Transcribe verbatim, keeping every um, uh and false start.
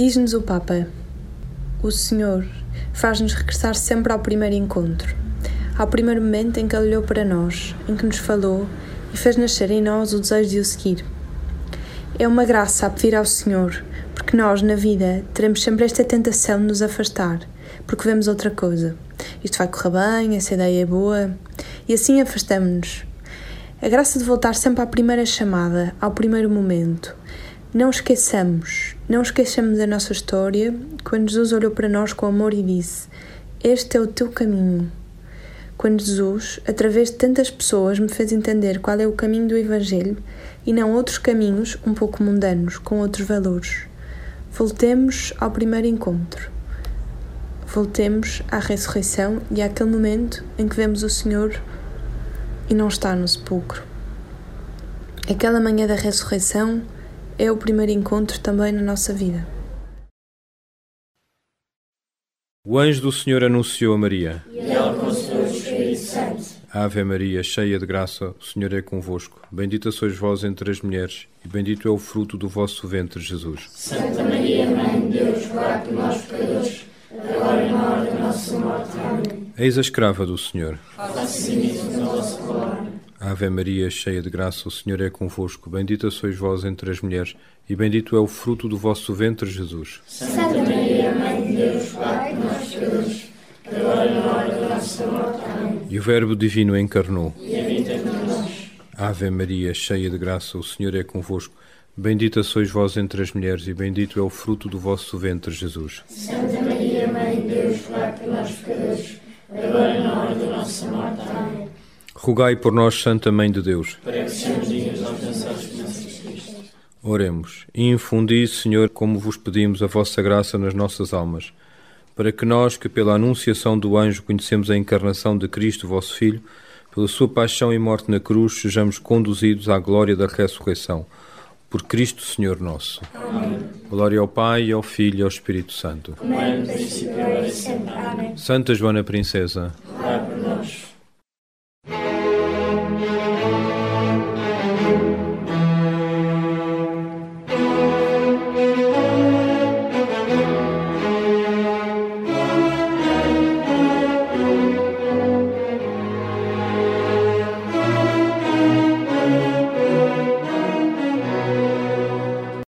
Diz-nos o Papa: o Senhor faz-nos regressar sempre ao primeiro encontro, ao primeiro momento em que Ele olhou para nós, em que nos falou e fez nascer em nós o desejo de o seguir. É uma graça a pedir ao Senhor, porque nós, na vida, teremos sempre esta tentação de nos afastar, porque vemos outra coisa. Isto vai correr bem, essa ideia é boa, e assim afastamos-nos. A graça de voltar sempre à primeira chamada, ao primeiro momento. Não esqueçamos, não esqueçamos da nossa história, quando Jesus olhou para nós com amor e disse: este é o teu caminho. Quando Jesus, através de tantas pessoas, me fez entender qual é o caminho do Evangelho e não outros caminhos um pouco mundanos, com outros valores. Voltemos ao primeiro encontro. Voltemos à ressurreição e àquele momento em que vemos o Senhor e não está no sepulcro. Aquela manhã da ressurreição é o primeiro encontro também na nossa vida. O anjo do Senhor anunciou a Maria. E ela concebeu o Espírito Santo. Ave Maria, cheia de graça, o Senhor é convosco. Bendita sois vós entre as mulheres, e bendito é o fruto do vosso ventre, Jesus. Santa Maria, Mãe de Deus, rogai por nós, pecadores, agora e na hora da nossa morte. Amém. Eis a escrava do Senhor. Faça-se nisso na vossa palavra. Ave Maria, cheia de graça, o Senhor é convosco. Bendita sois vós entre as mulheres, e bendito é o fruto do vosso ventre, Jesus. Santa Maria, Mãe de Deus, rogai por nós, pecadores, agora e na hora da nossa morte. Amém. E o Verbo Divino encarnou. E habita entre nós. Ave Maria, cheia de graça, o Senhor é convosco. Bendita sois vós entre as mulheres, e bendito é o fruto do vosso ventre, Jesus. Santa Maria, Mãe de Deus, rogai por nós, pecadores, agora e na hora da nossa morte. Amém. Rogai por nós, Santa Mãe de Deus. Para que sejamos dignos de alcançar as promessas de Cristo. Oremos. E infundi, Senhor, como vos pedimos, a vossa graça nas nossas almas, para que nós, que pela anunciação do anjo conhecemos a encarnação de Cristo, vosso Filho, pela sua paixão e morte na cruz, sejamos conduzidos à glória da ressurreição. Por Cristo, Senhor nosso. Amém. Glória ao Pai, e ao Filho e ao Espírito Santo. Como é no princípio, agora e sempre. Amém. Santa Joana Princesa,